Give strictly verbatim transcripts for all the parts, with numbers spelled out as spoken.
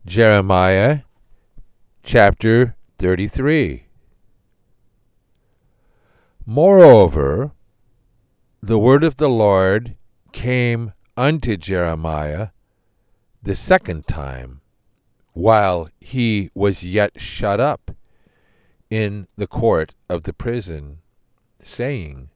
Jeremiah chapter thirty-three. Moreover, the word of the Lord came unto Jeremiah the second time, while he was yet shut up in the court of the prison, saying,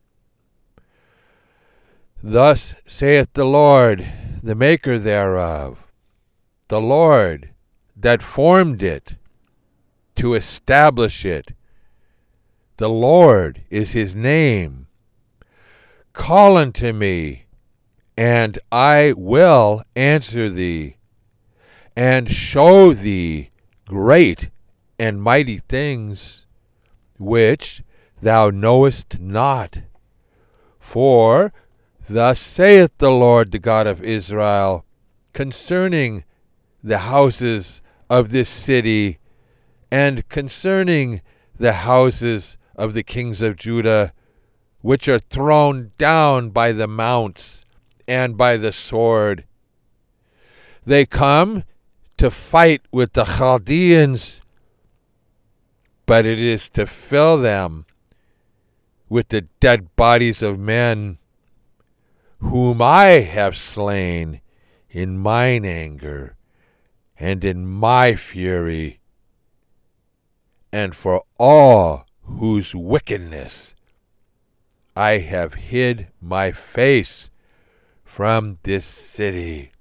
Thus saith the Lord, the maker thereof, the Lord that formed it, to establish it. The Lord is his name. Call unto me, and I will answer thee, and show thee great and mighty things, which thou knowest not. For thus saith the Lord, the God of Israel, concerning the houses of this city, and concerning the houses of the kings of Judah, which are thrown down by the mounts and by the sword. They come to fight with the Chaldeans, but it is to fill them with the dead bodies of men, whom I have slain in mine anger and in my fury, and for all whose wickedness I have hid my face from this city.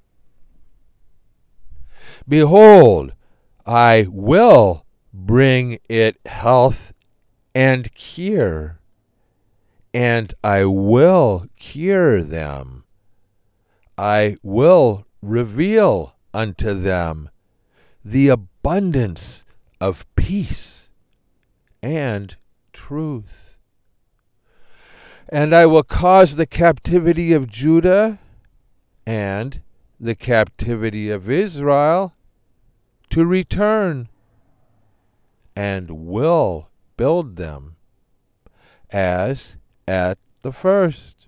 Behold, I will bring it health and cure, and I will cure them. I will reveal unto them the abundance of peace and truth. And I will cause the captivity of Judah and the captivity of Israel to return, and will build them as at the first.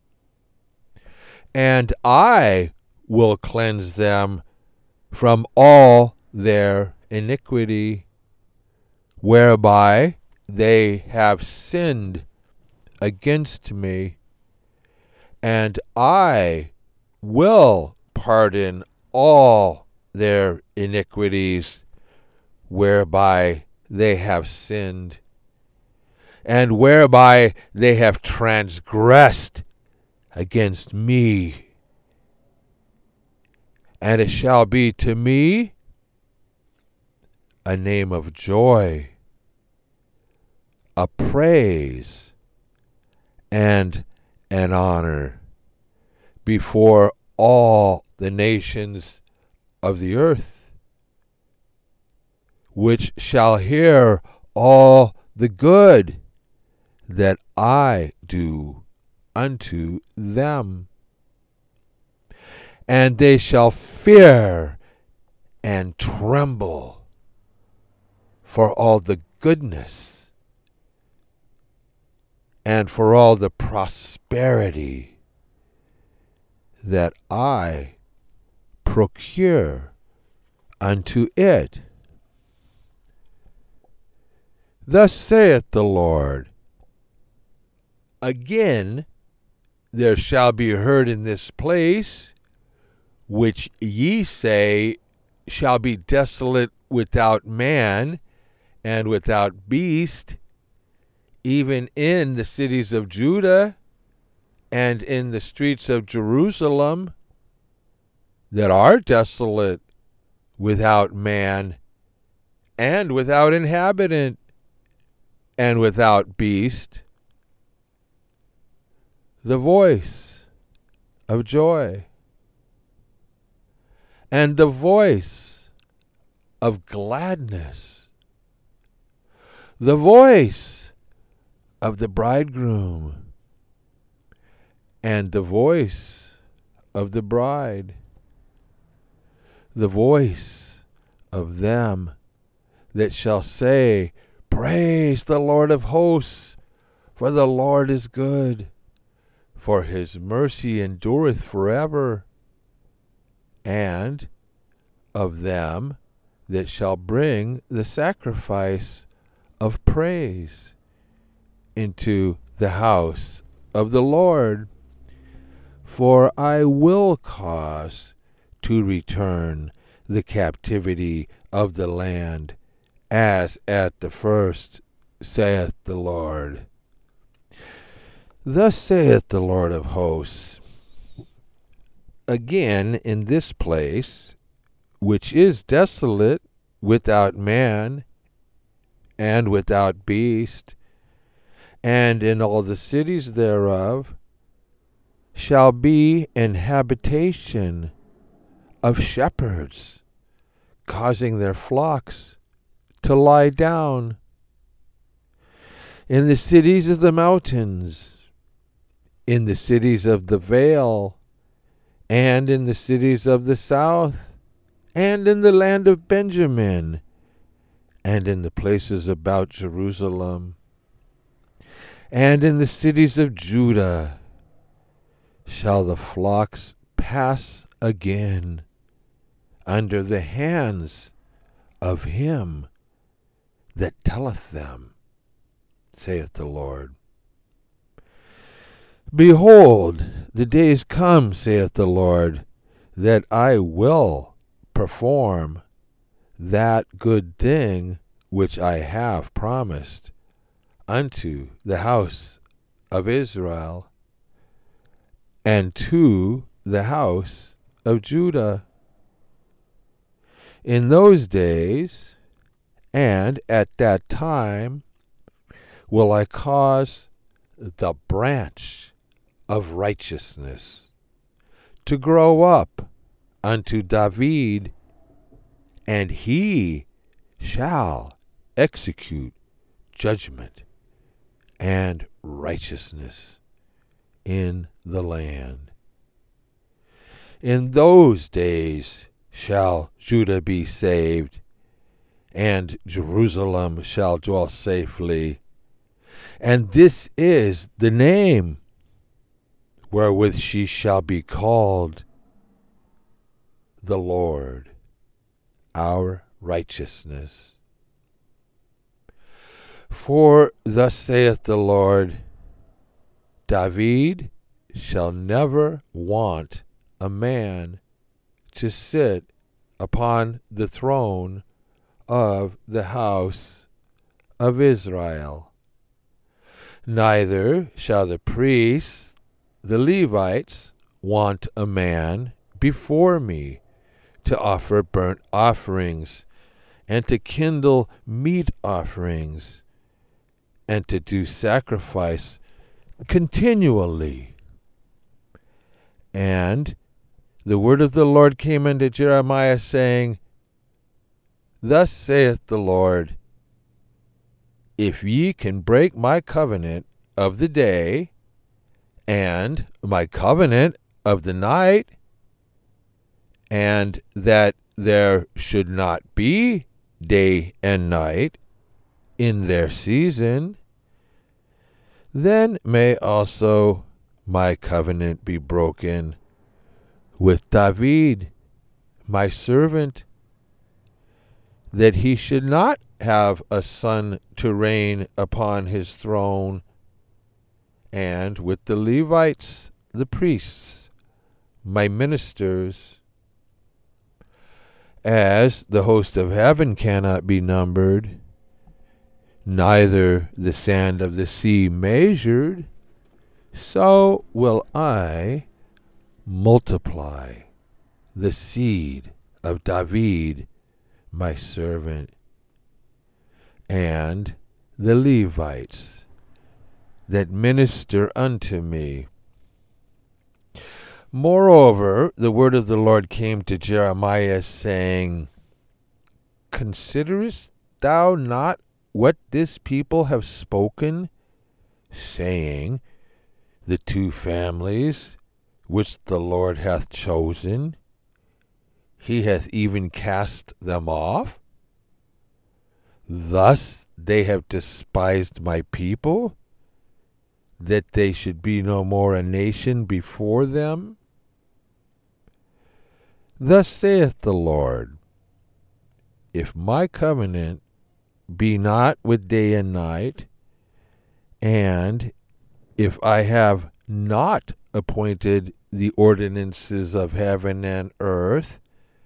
And I will cleanse them from all their iniquity, whereby they have sinned against me, and I will pardon all their iniquities, whereby they have sinned, and whereby they have transgressed against me. And it shall be to me a name of joy, a praise, and an honor before all the nations of the earth, which shall hear all the good that I do unto them. And they shall fear and tremble for all the goodness and for all the prosperity that I procure unto it. Thus saith the Lord, again there shall be heard in this place, which ye say shall be desolate without man and without beast, even in the cities of Judah and in the streets of Jerusalem, that are desolate without man and without inhabitant and without beast, the voice of joy and the voice of gladness, the voice of the bridegroom and the voice of the bride, the voice of them that shall say, Praise the Lord of hosts, for the Lord is good, for his mercy endureth forever. And of them that shall bring the sacrifice of praise into the house of the Lord. For I will cause to return the captivity of the land as at the first, saith the Lord. Thus saith the Lord of hosts, again in this place, which is desolate, without man, and without beast, and in all the cities thereof, shall be an habitation of shepherds, causing their flocks to lie down. In the cities of the mountains, in the cities of the vale, and in the cities of the south, and in the land of Benjamin, and in the places about Jerusalem, and in the cities of Judah, shall the flocks pass again under the hands of him that telleth them, saith the Lord. Behold, the days come, saith the Lord, that I will perform that good thing which I have promised unto the house of Israel and to the house of Judah. In those days and at that time will I cause the branch of righteousness to grow up unto David, and he shall execute judgment and righteousness in the land. In those days shall Judah be saved, and Jerusalem shall dwell safely. And this is the name wherewith she shall be called, the Lord, our righteousness. For thus saith the Lord, David shall never want a man to sit upon the throne of the house of Israel. Neither shall the priests, the Levites, want a man before me to offer burnt offerings, and to kindle meat offerings, and to do sacrifice continually. And the word of the Lord came unto Jeremiah, saying, Thus saith the Lord, If ye can break my covenant of the day, and my covenant of the night, and that there should not be day and night in their season, then may also my covenant be broken with David, my servant, that he should not have a son to reign upon his throne, and with the Levites, the priests, my ministers. As the host of heaven cannot be numbered, neither the sand of the sea measured, so will I multiply the seed of David, my servant, and the Levites that minister unto me. Moreover, the word of the Lord came to Jeremiah, saying, Considerest thou not what this people have spoken, saying, The two families which the Lord hath chosen, he hath even cast them off? Thus they have despised my people, that they should be no more a nation before them? Thus saith the Lord, if my covenant be not with day and night, and if I have not appointed the ordinances of heaven and earth,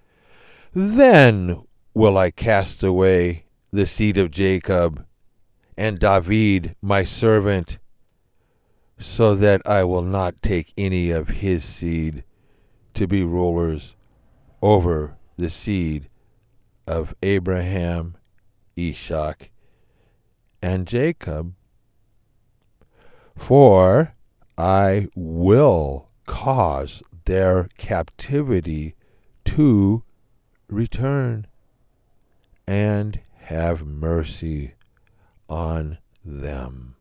then will I cast away the seed of Jacob and David my servant, so that I will not take any of his seed to be rulers over the seed of Abraham, Ishak, and Jacob. For I will cause their captivity to return, and have mercy on them.